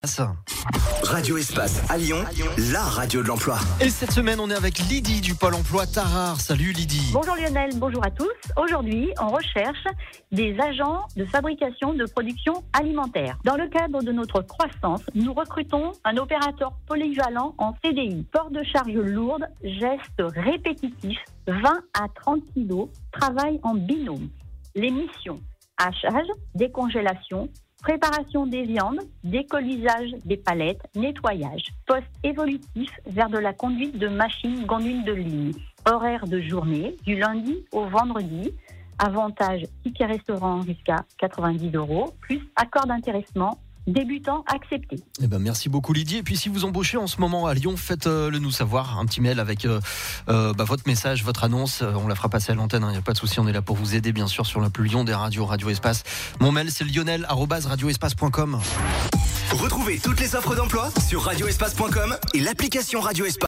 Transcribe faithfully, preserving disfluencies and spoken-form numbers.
Ça. Radio Espace à Lyon, la radio de l'emploi. Et cette semaine, on est avec Lydie du Pôle emploi Tarare. Salut Lydie. Bonjour Lionel, bonjour à tous. Aujourd'hui, on recherche des agents de fabrication de production alimentaire. Dans le cadre de notre croissance, nous recrutons un opérateur polyvalent en C D I. Port de charges lourdes, gestes répétitifs, vingt à trente kilos, travail en binôme. Les missions, hachage, décongélation, préparation des viandes, décollisage des palettes, nettoyage. Poste évolutif vers de la conduite de machines, conduite de ligne. Horaire de journée, du lundi au vendredi. Avantage ticket restaurant jusqu'à quatre-vingt-dix euros, plus accord d'intéressement. Débutant accepté. Eh ben merci beaucoup Lydie. Et puis si vous embauchez en ce moment à Lyon, faites-le nous savoir. Un petit mail avec euh, euh, bah, votre message, votre annonce. On la fera passer à l'antenne, il hein, n'y a pas de souci. On est là pour vous aider bien sûr sur la plus Lyon des radios, Radio Espace. Mon mail c'est lionel arobase radio espace point com. Retrouvez toutes les offres d'emploi sur radio espace point com et l'application Radio Espace.